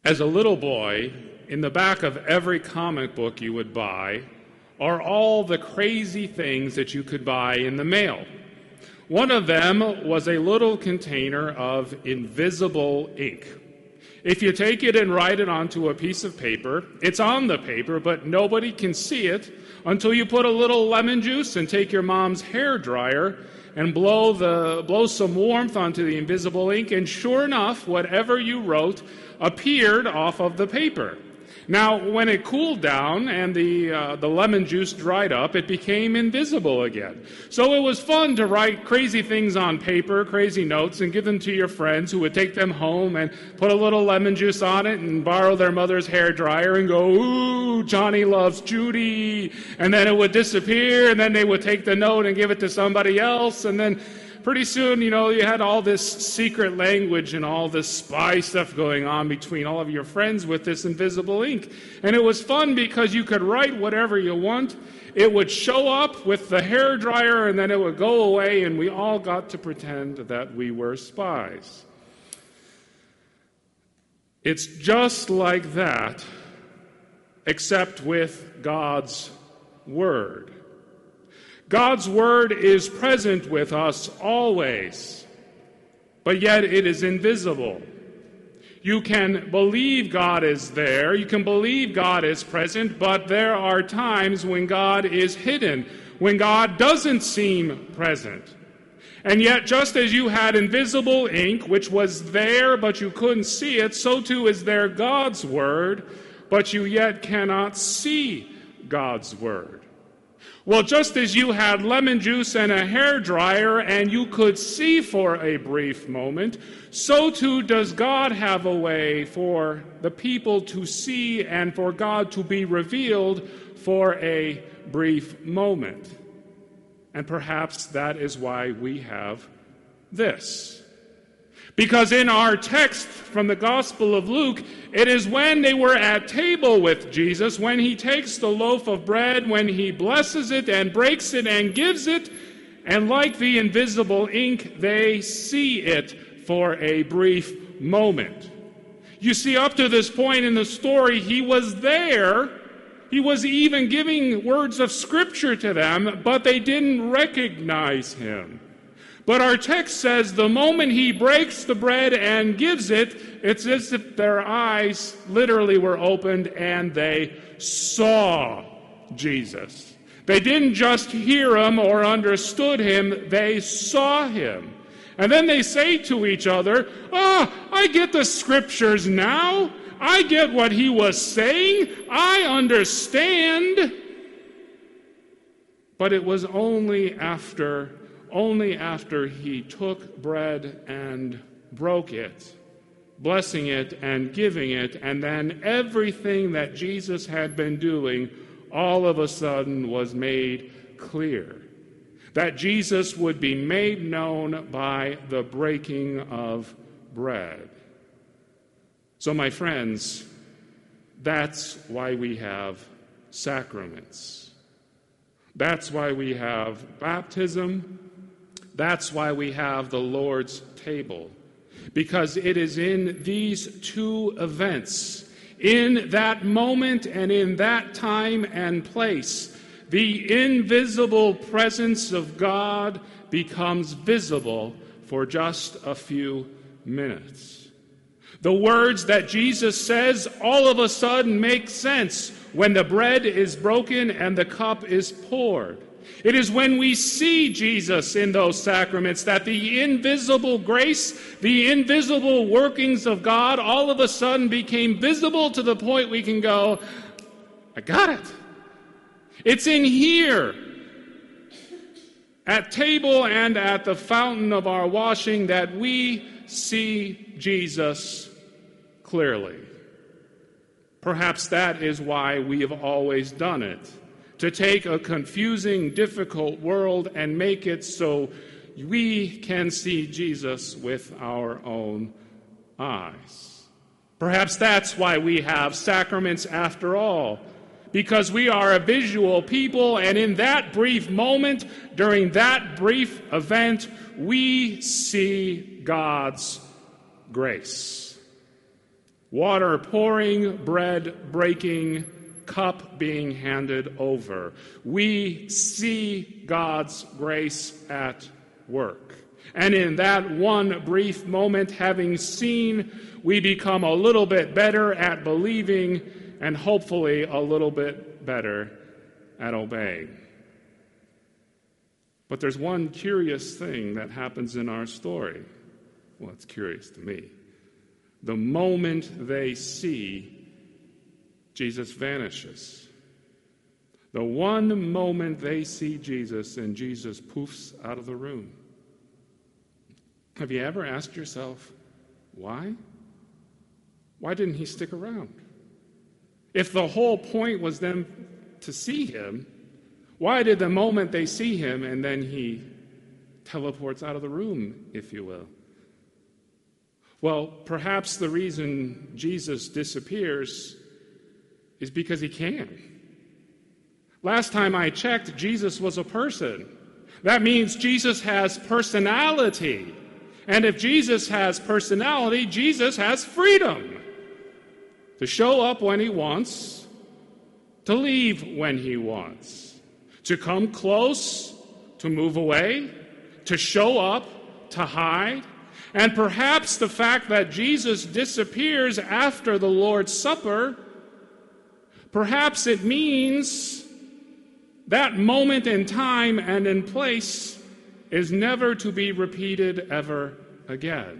As a little boy, in the back of every comic book you would buy are all the crazy things that you could buy in the mail. One of them was a little container of invisible ink. If you take it and write it onto a piece of paper, it's on the paper, but nobody can see it until you put a little lemon juice and take your mom's hair dryer and blow some warmth onto the invisible ink, and sure enough, whatever you wrote appeared off of the paper. Now, when it cooled down and the lemon juice dried up, it became invisible again. So it was fun to write crazy things on paper, crazy notes, and give them to your friends who would take them home and put a little lemon juice on it and borrow their mother's hair dryer and go, "Ooh, Johnny loves Judy." And then it would disappear, and then they would take the note and give it to somebody else, and then pretty soon, you had all this secret language and all this spy stuff going on between all of your friends with this invisible ink. And it was fun because you could write whatever you want. It would show up with the hair dryer and then it would go away, and we all got to pretend that we were spies. It's just like that, except with God's Word. God's Word is present with us always, but yet it is invisible. You can believe God is there, you can believe God is present, but there are times when God is hidden, when God doesn't seem present. And yet, just as you had invisible ink, which was there but you couldn't see it, so too is there God's Word, but you yet cannot see God's Word. Well, just as you had lemon juice and a hair dryer and you could see for a brief moment, so too does God have a way for the people to see and for God to be revealed for a brief moment. And perhaps that is why we have this. Because in our text from the Gospel of Luke, it is when they were at table with Jesus, when he takes the loaf of bread, when he blesses it and breaks it and gives it, and like the invisible ink, they see it for a brief moment. You see, up to this point in the story, he was there. He was even giving words of Scripture to them, but they didn't recognize him. But our text says the moment he breaks the bread and gives it, it's as if their eyes literally were opened and they saw Jesus. They didn't just hear him or understood him, they saw him. And then they say to each other, I get the Scriptures now. I get what he was saying. I understand. But it was only after he took bread and broke it, blessing it and giving it, and then everything that Jesus had been doing all of a sudden was made clear. That Jesus would be made known by the breaking of bread. So, my friends, that's why we have sacraments. That's why we have baptism. That's why we have the Lord's table, because it is in these two events, in that moment and in that time and place, the invisible presence of God becomes visible for just a few minutes. The words that Jesus says all of a sudden make sense when the bread is broken and the cup is poured. It is when we see Jesus in those sacraments that the invisible grace, the invisible workings of God all of a sudden became visible to the point we can go, I got it. It's in here, at table and at the fountain of our washing, that we see Jesus clearly. Perhaps that is why we have always done it. To take a confusing, difficult world and make it so we can see Jesus with our own eyes. Perhaps that's why we have sacraments after all, because we are a visual people, and in that brief moment, during that brief event, we see God's grace. Water pouring, bread breaking, cup being handed over. We see God's grace at work. And in that one brief moment, having seen, we become a little bit better at believing and hopefully a little bit better at obeying. But there's one curious thing that happens in our story. Well, it's curious to me. The moment they see, Jesus vanishes. The one moment they see Jesus, and Jesus poofs out of the room. Have you ever asked yourself, why? Why didn't he stick around? If the whole point was them to see him, why did the moment they see him and then he teleports out of the room, if you will? Well, perhaps the reason Jesus disappears is because he can. Last time I checked, Jesus was a person. That means Jesus has personality. And if Jesus has personality, Jesus has freedom to show up when he wants, to leave when he wants, to come close, to move away, to show up, to hide. And perhaps the fact that Jesus disappears after the Lord's Supper, perhaps it means that moment in time and in place is never to be repeated ever again.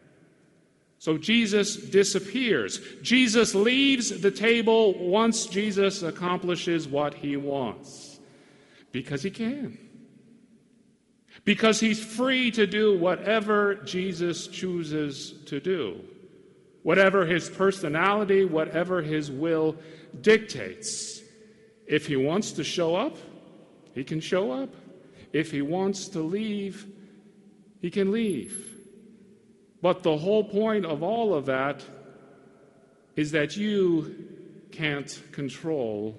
So Jesus disappears. Jesus leaves the table once Jesus accomplishes what he wants. Because he can. Because he's free to do whatever Jesus chooses to do. Whatever his personality, whatever his will dictates. If he wants to show up, he can show up. If he wants to leave, he can leave. But the whole point of all of that is that you can't control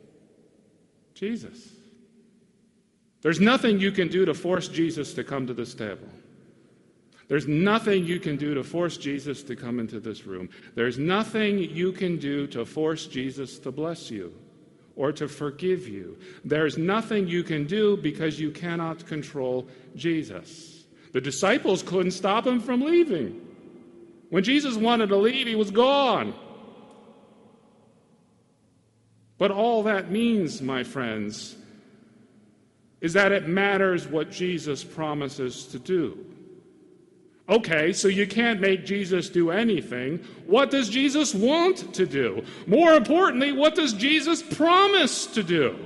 Jesus. There's nothing you can do to force Jesus to come to this table. There's nothing you can do to force Jesus to come into this room. There's nothing you can do to force Jesus to bless you or to forgive you. There's nothing you can do because you cannot control Jesus. The disciples couldn't stop him from leaving. When Jesus wanted to leave, he was gone. But all that means, my friends, is that it matters what Jesus promises to do. Okay, so you can't make Jesus do anything. What does Jesus want to do? More importantly, what does Jesus promise to do?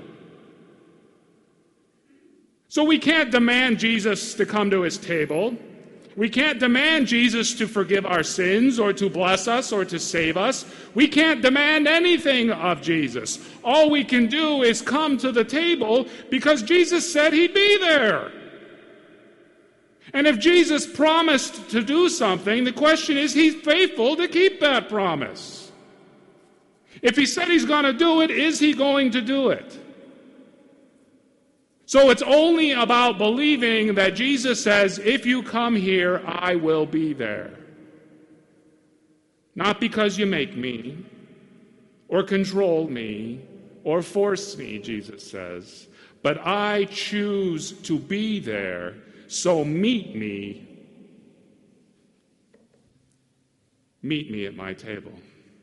So we can't demand Jesus to come to his table. We can't demand Jesus to forgive our sins or to bless us or to save us. We can't demand anything of Jesus. All we can do is come to the table because Jesus said he'd be there. And if Jesus promised to do something, the question is, he's faithful to keep that promise. If he said he's going to do it, is he going to do it? So it's only about believing that Jesus says, if you come here, I will be there. Not because you make me, or control me, or force me, Jesus says, but I choose to be there. So meet me at my table.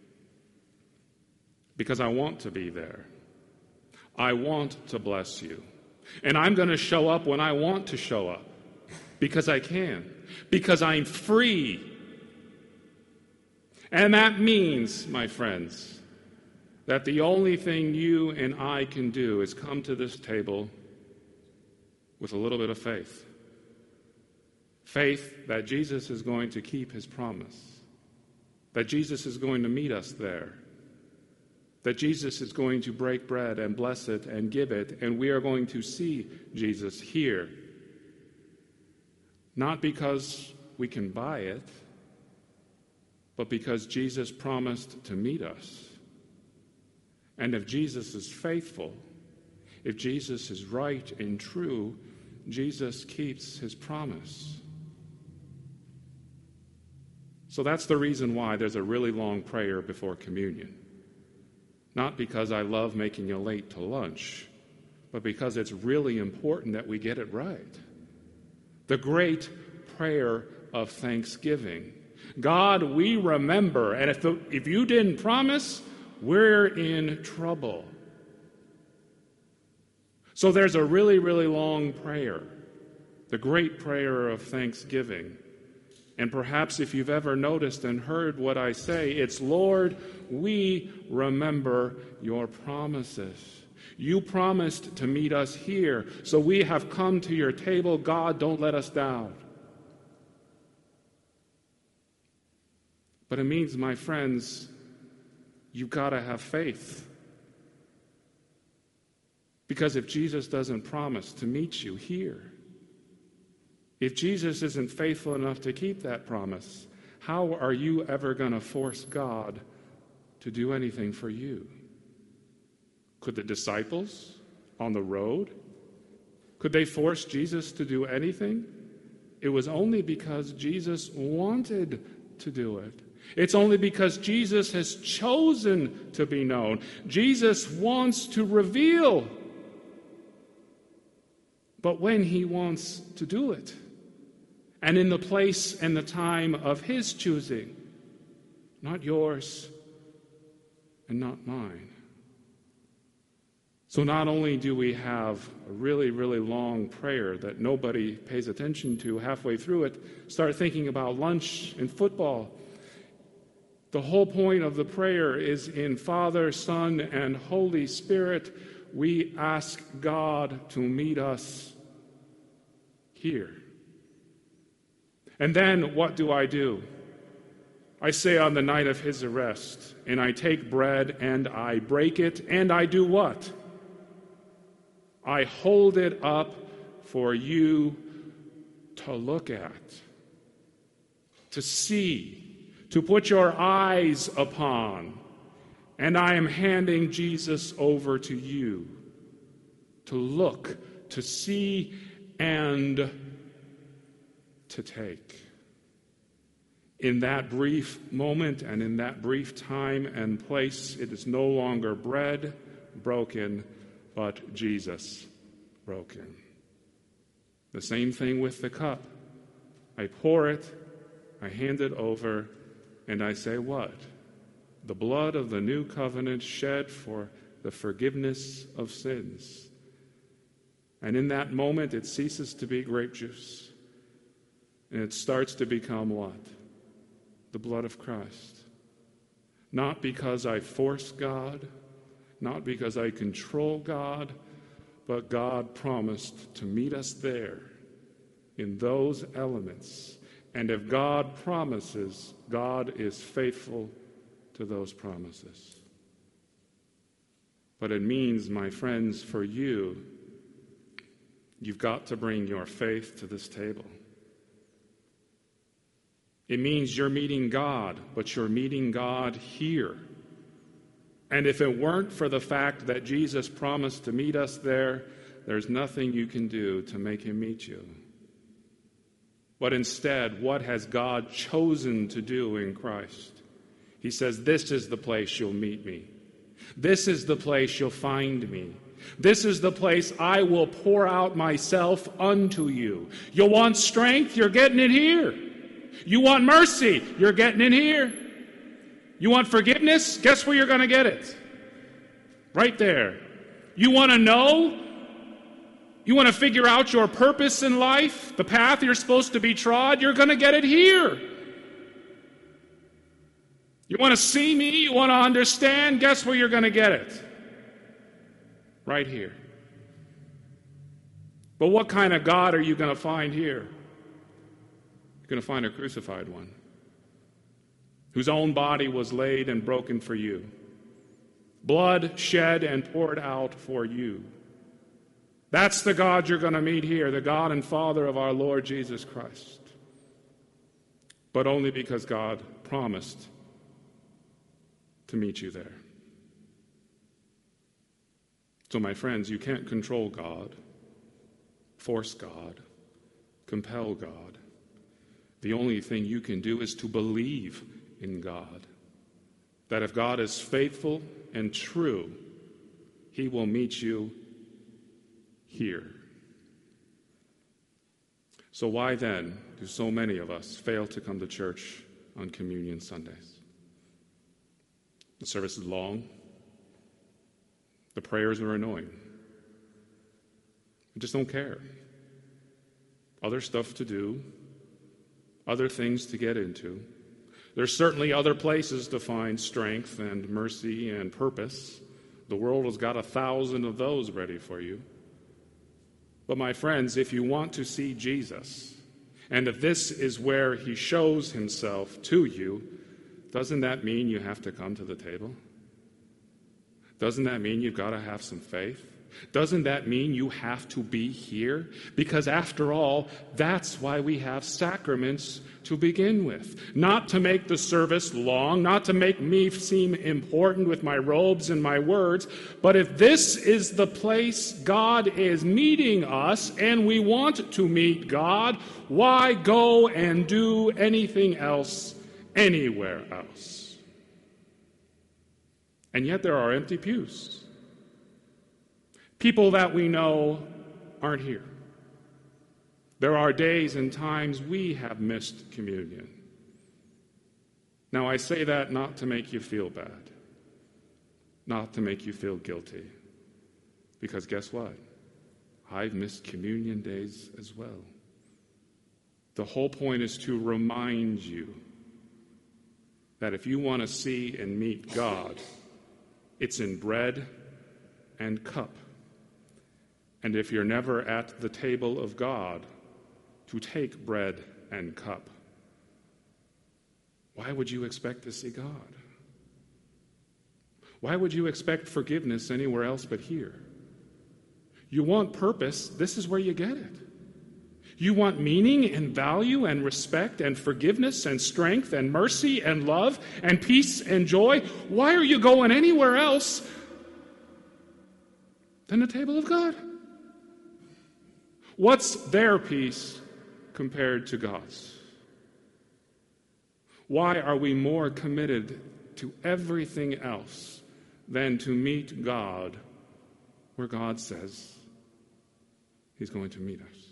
Because I want to be there. I want to bless you. And I'm going to show up when I want to show up. Because I can. Because I'm free. And that means, my friends, that the only thing you and I can do is come to this table with a little bit of faith. Faith that Jesus is going to keep his promise, that Jesus is going to meet us there, that Jesus is going to break bread and bless it and give it, and we are going to see Jesus here. Not because we can buy it, but because Jesus promised to meet us. And if Jesus is faithful, if Jesus is right and true, Jesus keeps his promise. So that's the reason why there's a really long prayer before communion. Not because I love making you late to lunch, but because it's really important that we get it right. The great prayer of thanksgiving. God, we remember, and if you didn't promise, we're in trouble. So there's a really, really long prayer, the great prayer of thanksgiving. And perhaps if you've ever noticed and heard what I say, it's, Lord, we remember your promises. You promised to meet us here, so we have come to your table. God, don't let us down. But it means, my friends, you've got to have faith. Because if Jesus doesn't promise to meet you here, if Jesus isn't faithful enough to keep that promise, how are you ever going to force God to do anything for you? Could the disciples on the road, could they force Jesus to do anything? It was only because Jesus wanted to do it. It's only because Jesus has chosen to be known. Jesus wants to reveal. But when he wants to do it, and in the place and the time of his choosing, not yours and not mine. So not only do we have a really, really long prayer that nobody pays attention to halfway through it, start thinking about lunch and football. The whole point of the prayer is in Father, Son, and Holy Spirit, we ask God to meet us here. And then what do? I say on the night of his arrest, and I take bread and I break it, and I do what? I hold it up for you to look at, to see, to put your eyes upon. And I am handing Jesus over to you to look, to see, and to take. In that brief moment and in that brief time and place, it is no longer bread broken, but Jesus broken. The same thing with the cup. I pour it, I hand it over, and I say what? The blood of the new covenant shed for the forgiveness of sins. And in that moment, it ceases to be grape juice. And it starts to become what? The blood of Christ. Not because I force God, not because I control God, but God promised to meet us there in those elements. And if God promises, God is faithful to those promises. But it means, my friends, for you, you've got to bring your faith to this table. It means you're meeting God, but you're meeting God here. And if it weren't for the fact that Jesus promised to meet us there, there's nothing you can do to make him meet you. But instead, what has God chosen to do in Christ? He says, this is the place you'll meet me. This is the place you'll find me. This is the place I will pour out myself unto you. You want strength? You're getting it here. You want mercy? You're getting it here. You want forgiveness? Guess where you're going to get it? Right there. You want to know? You want to figure out your purpose in life? The path you're supposed to be trod? You're going to get it here. You want to see me? You want to understand? Guess where you're going to get it? Right here. But what kind of God are you going to find here? You're going to find a crucified one, whose own body was laid and broken for you, blood shed and poured out for you. That's the God you're going to meet here, the God and Father of our Lord Jesus Christ. But only because God promised to meet you there. So, my friends, you can't control God, force God, compel God. The only thing you can do is to believe in God. That if God is faithful and true, he will meet you here. So why then do so many of us fail to come to church on Communion Sundays? The service is long. The prayers are annoying. We just don't care. Other stuff to do, other things to get into. There's certainly other places to find strength and mercy and purpose. The world has got 1,000 of those ready for you. But my friends, if you want to see Jesus, and if this is where he shows himself to you, doesn't that mean you have to come to the table? Doesn't that mean you've got to have some faith? Doesn't that mean you have to be here? Because after all, that's why we have sacraments to begin with. Not to make the service long, not to make me seem important with my robes and my words, but if this is the place God is meeting us and we want to meet God, why go and do anything else anywhere else? And yet there are empty pews. People that we know aren't here. There are days and times we have missed communion. Now, I say that not to make you feel bad, not to make you feel guilty, because guess what? I've missed communion days as well. The whole point is to remind you that if you want to see and meet God, it's in bread and cup. And if you're never at the table of God to take bread and cup, why would you expect to see God? Why would you expect forgiveness anywhere else but here? You want purpose, this is where you get it. You want meaning and value and respect and forgiveness and strength and mercy and love and peace and joy. Why are you going anywhere else than the table of God? What's their peace compared to God's? Why are we more committed to everything else than to meet God where God says he's going to meet us?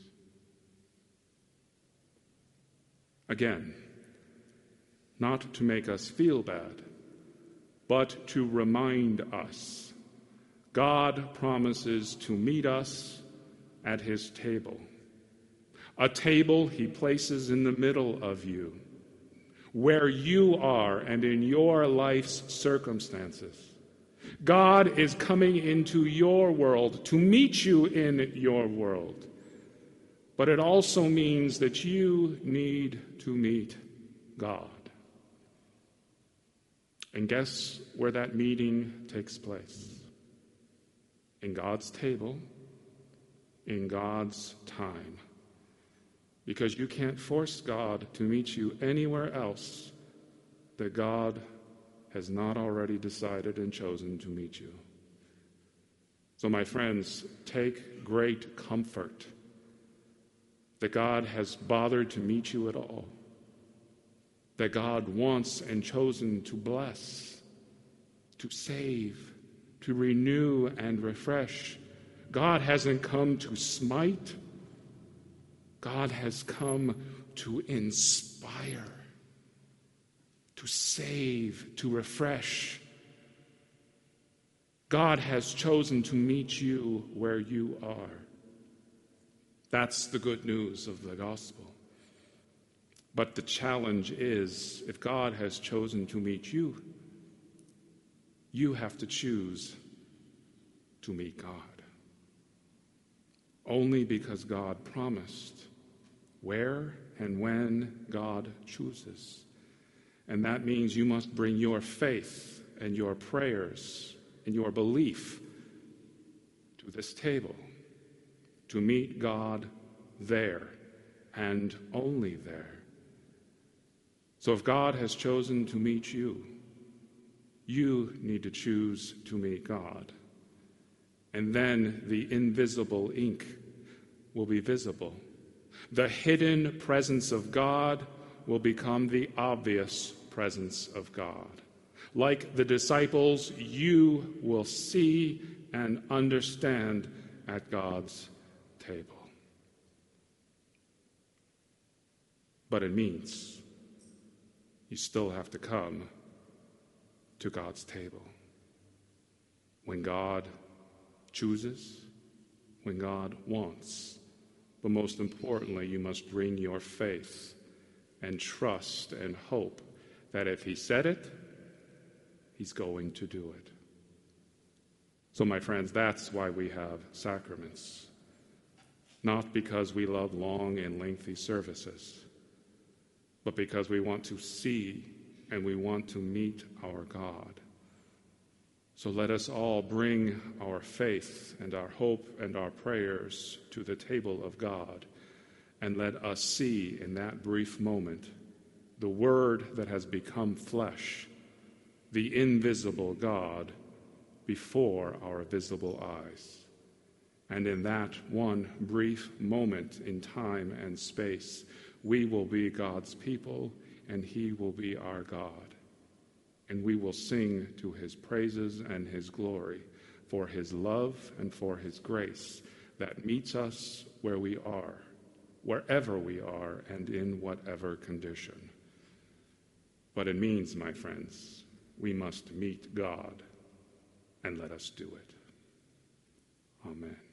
Again, not to make us feel bad, but to remind us. God promises to meet us at his table, a table he places in the middle of you, where you are and in your life's circumstances. God is coming into your world to meet you in your world. But it also means that you need to meet God. And guess where that meeting takes place? In God's table, in God's time. Because you can't force God to meet you anywhere else that God has not already decided and chosen to meet you. So, my friends, take great comfort that God has bothered to meet you at all, that God wants and chosen to bless, to save, to renew and refresh. God hasn't come to smite. God has come to inspire, to save, to refresh. God has chosen to meet you where you are. That's the good news of the gospel. But the challenge is, if God has chosen to meet you, you have to choose to meet God. Only because God promised, where and when God chooses. And that means you must bring your faith and your prayers and your belief to this table to meet God there and only there. So if God has chosen to meet you, you need to choose to meet God. And then the invisible ink will be visible. The hidden presence of God will become the obvious presence of God. Like the disciples, you will see and understand at God's table. But it means you still have to come to God's table. When God chooses, when God wants. But most importantly, you must bring your faith and trust and hope that if he said it, he's going to do it. So, my friends, that's why we have sacraments. Not because we love long and lengthy services, but because we want to see and we want to meet our God. So let us all bring our faith and our hope and our prayers to the table of God, and let us see in that brief moment the Word that has become flesh, the invisible God, before our visible eyes. And in that one brief moment in time and space, we will be God's people, and he will be our God. And we will sing to his praises and his glory for his love and for his grace that meets us where we are, wherever we are, and in whatever condition. But it means, my friends, we must meet God, and let us do it. Amen.